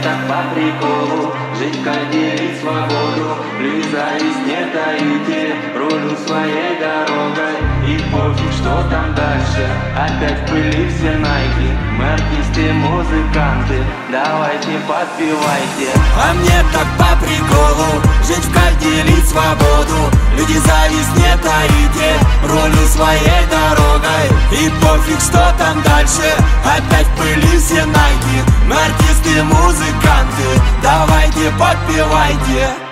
так по приколу жить, как делить свободу. Плюс зависть не таите, рулю своей дорогой. И пофиг, что там дальше, опять в пыли все найки. Мы артисты, музыканты, давайте подпевайте. А мне так по приколу жить в кайф, делить свободу. Люди, зависть не таите, рулю своей дорогой. И пофиг, что там дальше, опять в пыли все найки. Мы артисты, музыканты, давайте подпевайте.